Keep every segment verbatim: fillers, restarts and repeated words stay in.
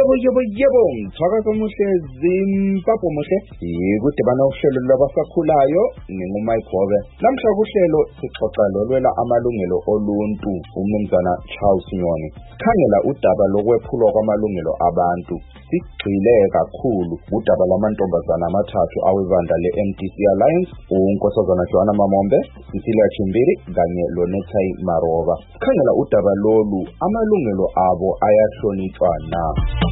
Yebo yebo yebo ngithakaza omuhle Zimbabwe omuhle ikudibana uhlelo lwabasakhulayo nginguMike Gobe namhla kuhlelo sixoxa lolwela amalungelo oluntu umnumzana Charles Nyoni khangela udaba lokwephulwa kwamalungelo abantu sigxile kakhulu udaba lamantombazana amathathu awebandla le-M D C Alliance uNkosazana Joanna Mamombe Cecilia Chimbiri kanye loNetai Maroba khangela udaba lolu amalungelo abo ayahlonitshwa na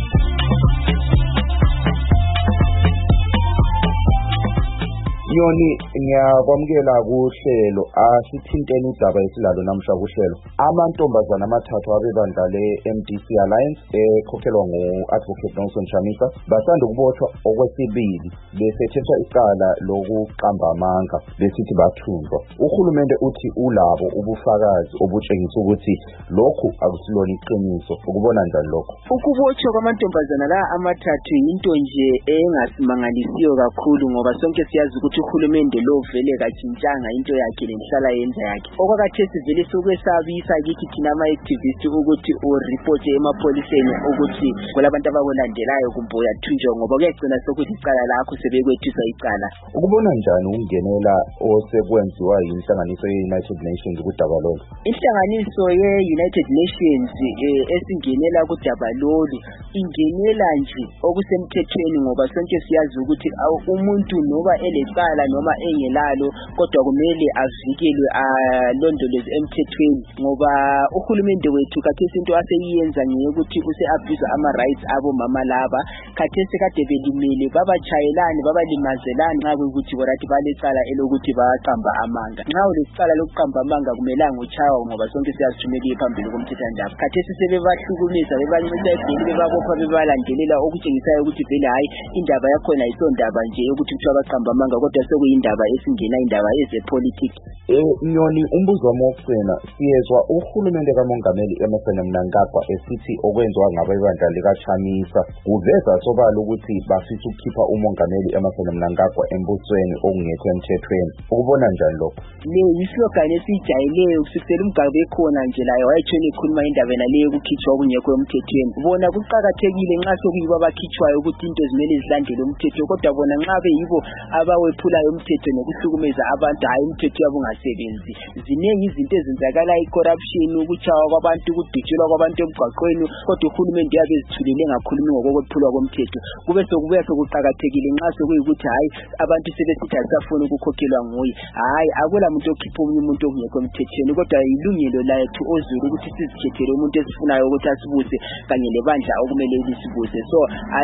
Nyoni ngiyakwamukela kuhlelo asithintene udaba esilalo namhla kuhlelo amantombazana amathathu abebandla le-M D C Alliance ekhokhelwa ngu-Advocate Nelson Chamisa basanda ukubotshwa okwesibili besethethwa icala lokuqamba amanga besithi bathunjwa uhulumende uthi ulabo ubufakazi obutshengisa ukuthi lokhu akusilona iqiniso ukubona njani lokho ukubotshwa kwamantombazana la amathathu into nje engasimangalisiyo kakhulu ngoba sonke siyazi ukuthi uhulumende lo vele kajintshanga into yakhe lenhlala yenza yakhe okwakhathesi vele sokwesabisa kithi thina ama-activist ukuthi uripote emapoliseni ukuthi kulabantu abakulandelayo kumbe uyathunjwa ngoba kuyagcina sokuthi icala lakho sebekwethisa icala ukubona njani ukungenela osekwenziwa yinhlanganiso ye-United Nations kudaba lolu inhlanganiso ye-United Nations esingenela kudaba lolu ingenela nje okusemthethweni ngoba sonke siyazi ukuthi umuntu noba elecala noma engelalo kodwa kumele avikelwe alondolozwe emthethweni ngoba uhulumende wethu khathesi into aseyiyenza ngeyokuthi use-abuse ama-rights abo mama laba khathesi kade belimele babachayelani babalimazelani nxa kuyukuthi borathi balecala elokuthi baqamba amanga nxa ulecala lokuqamba amanga kumelanga uchawa ngoba sonke siyazithumela phambili komthethwandaba khathesi sebebahlukumeza bebancisa ebheli bebabopha bebalandelela okutshengisayo ukuthi vele hayi indaba yakhona ayisondaba nje yokuthi kuthiwa baqamba amanga kodwa sekuyindaba esingena indaba ezepolitics eh Nyoni umbuzo wami wokugcina siyezwa uhulumende kamongameli Emmerson Mnangagwa esithi okwenziwa ngabebandla likaChamisa kuveza sobala ukuthi bafisa ukukhipha umongameli Emmerson Mnangagwa embusweni okungekho emthethweni ukubona njani lokho le yislogan esijayeleyo kusukela umgabe ekhona nje layo wayetshela ikhuluma indaba nale yokukhitshwa okungekho emthethweni bona kuqhakathekile nxa sokuyibo abakhitshwayo ukuthi into zimele zilandele umthetho kodwa bona nxa beyibo abawephulayo umthetho nokuhlukumeza abantu hayi umthetho yabo ungasebenzi ziningi izinto ezenzakala i-corruption ukuchawa kwabantu ukudutshelwa kwabantu emgwaqweni kodwa uhulumende yabe ezithulele ngakhulumi ngokwephulwa komthetho kube sokubuya sokuqhakathekile nxa sokuyikuthi hayi abantu sebesithi asafuna ukukhokhelwa nguye hayi akula muntu okhipha omunye umuntu okungekho emthethweni kodwa ilungelo lethu ozulu ukuthi sizikhethele umuntu esifunayo ukuthi asibuse kanye lebandla okumele lisibuse so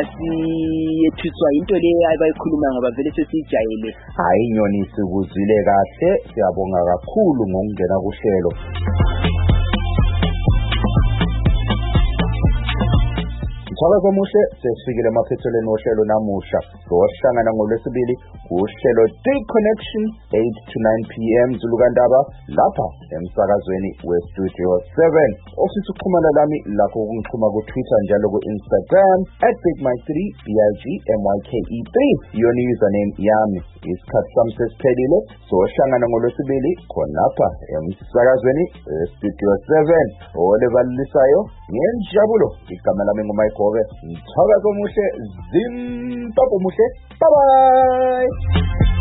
asiyethiswa into le abayikhuluma ngoba vele sesijayele hayi Nyoni sikuzwile kahle siyabonga kakhulu ngokungena kuhlelo Mthakazo omuhle sesifikile emaphethelweni ohlelo namuhla sowahlangana ngolwesibili uhlelo Day Connection eight to nine p m Zulukandaba lapha emsakazweni we-Studio seven ofisa ukuxhumana lami lapho ukungixhuma ku-Twitter njalo ku-Instagram at big mike three b i g m y k e three yona username yami isikhathi sami sesiphelile sowahlangana ngolwesibili khonapha emsakazweni we-Studio seven olebalisayo ngenjabulo igama lami nguMike Gobe ngithakaza omuhle Zimbabwe omuhle bye bye